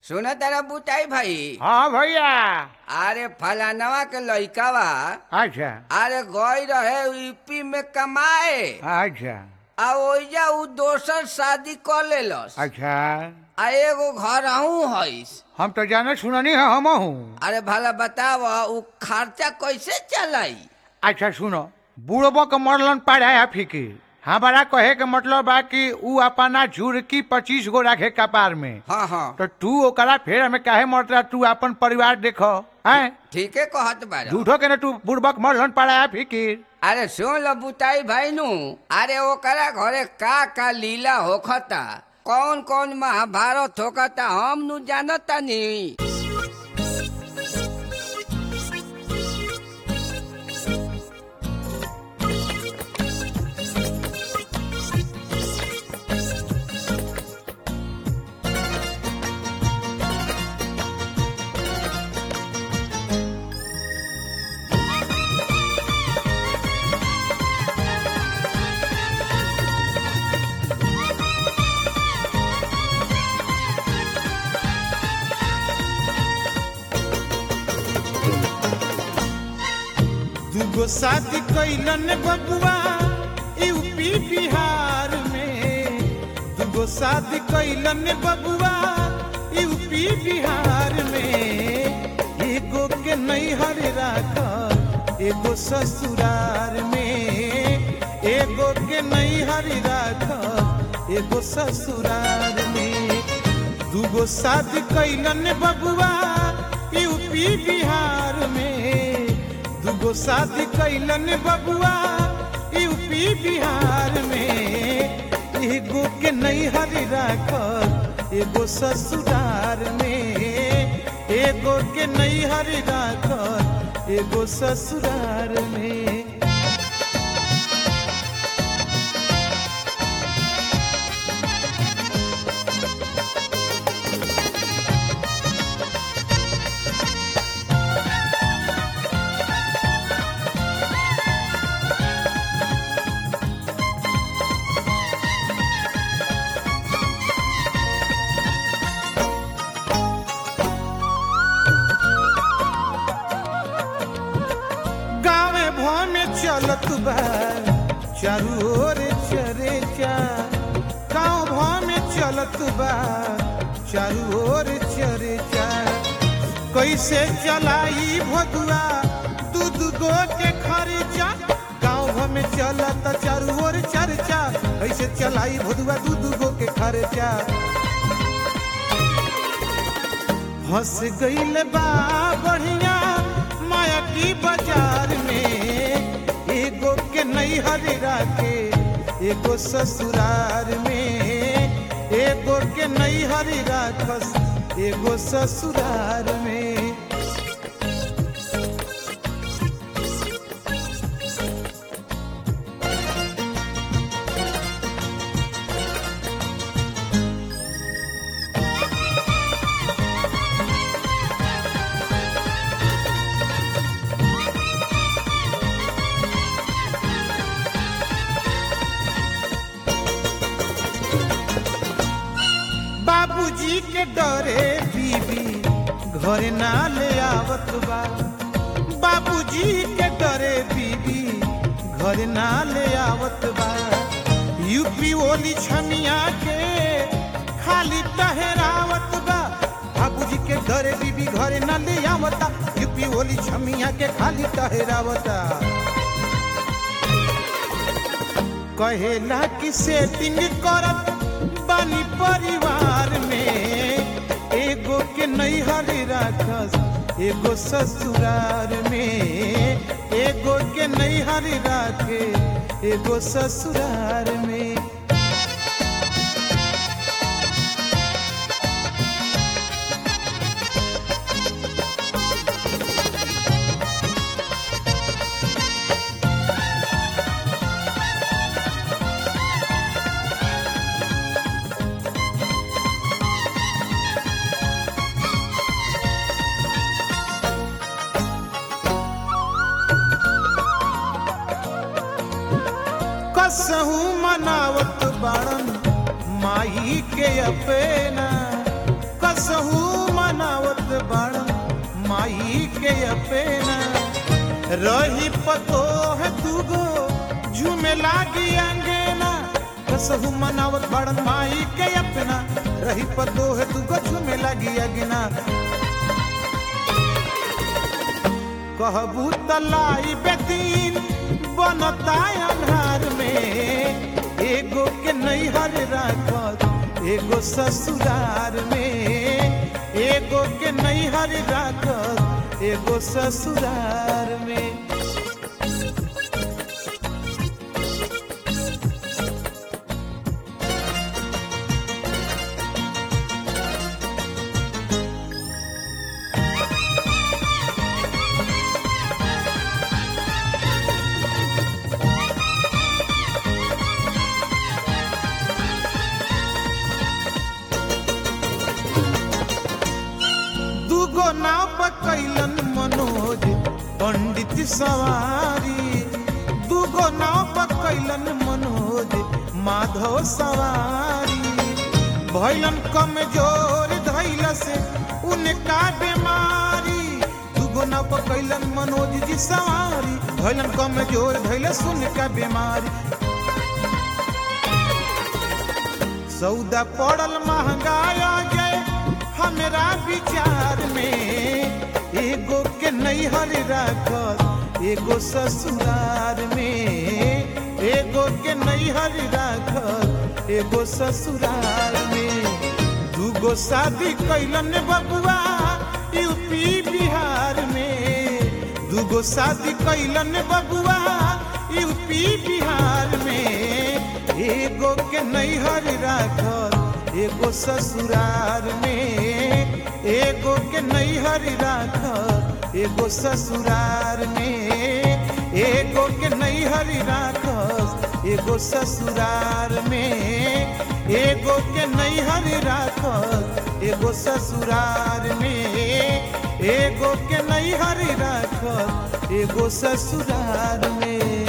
सुना तारा बुताई भाई। हाँ भैया। अरे फलानवा के लइका बा। अच्छा अरे गई रहे यूपी में कमाए। अच्छा आ ओइजा उ दोसर शादी कर लेलस। अच्छा। आ एगो घरहू हईस। हम तो जाने सुननी है हम हूँ। अरे भला बताव उ खर्चा कैसे चलाई। अच्छा सुनो, बूढ़बो के मरलन पड़ा फिकिर। हमारा कहे के मतलब बा कि उ अपना झुरकी 25 गो रखे कपार में। हाँ हाँ तो तू ओकरा फेर में काहे मरता, तू अपन परिवार देखो हैं। ठीके कहत बारा। झूठो के न तू बुढ़बक मरलन पड़ा फिकिर। अरे सुन लो बुताई भाई नु। अरे ओकरा घरे का लीला होखता, कौन कौन महाभारत होखता हम नु जानता नहीं। दुगो शादी कैलन बबुआ यूपी बिहार में। दुगो शादी कैलन बबुआ यूपी बिहार में। एगो के नैहर राख एगो ससुरार में। एगो के नैहर राख एगो ससुरार में। दुगो शादी कैलन बबुआ यूपी बिहार में। दुगो शादी कैलन बबुआ यूपी बिहार में। एगो के नैहर राख एगो ससुरार में। एगो के नैहर राख एगो ससुरार में। चलत बा चारू ओर चरेचा। गाँव भाव में चलत बा चारू ओर चरेचा। कैसे चलाई भदुआ दूध गो के खर्चा। गाँव भाव में चलत चारू ओर चर्चा। कैसे चलाई भदुआ दूध गो के खर्चा। हंस गईल बा बढ़िया माया की बाजार में। एगो के नैहर राखे एगो ससुरार में। एगो के नैहर राखस एगो ससुरार में। बाबूजी के डरे बीबी घरे ना ले आवत बा। बाबूजी के डरे बीबी घरे ना ले आवत बा। यूपी ओली छमिया के खाली टहरावत बा। बाबूजी के डरे बीबी घरे ना ले आवता। यूपी ओली छमिया के खाली टहरावता। कहेला कि सेटिंग करत बानी परिवार में। एगो के नैहर राखस एगो ससुरार में। एगो के नैहर राखे एगो ससुरार में। कसहू मनावत बाड़न माई के अपना। कसहू अपना रही पतो है दूगो झूमे लागी अंगेना कसहु मनावत बड़न माई के अपना रही पतो है दूगो झूमे लागी अंगेना कहबू तलाई बेदीन बनता अन्हार में एगो के नैहर राखत एगो ससुरार में एगो के नैहर राखत एगो ससुरार में नाव कैलन मनोज पंडित सवारी दूगो नाव कैलन मनोज माधव सवारी भैलन कमजोर धैल से उनका बीमारी दूगो नाव कैलन मनोज जी सवारी भैलन कमजोर धैल से उनका बीमारी सौदा पड़ल महंगाया गए हमरा विचार में एगो के नैहर राखत एगो ससुरार में एगो के नैहर राखत एगो ससुरार में दूगो शादी कैलन बबुआ यूपी बिहार में दूगो शादी कैलन बबुआ यूपी बिहार में एगो के नैहर राखत एगो ससुरार में एगो के नैहर राखत एगो ससुरार में एगो के नैहर राखत एगो ससुरार में एगो के नैहर राखत एगो ससुरार में एगो के नैहर राखत एगो ससुरार में।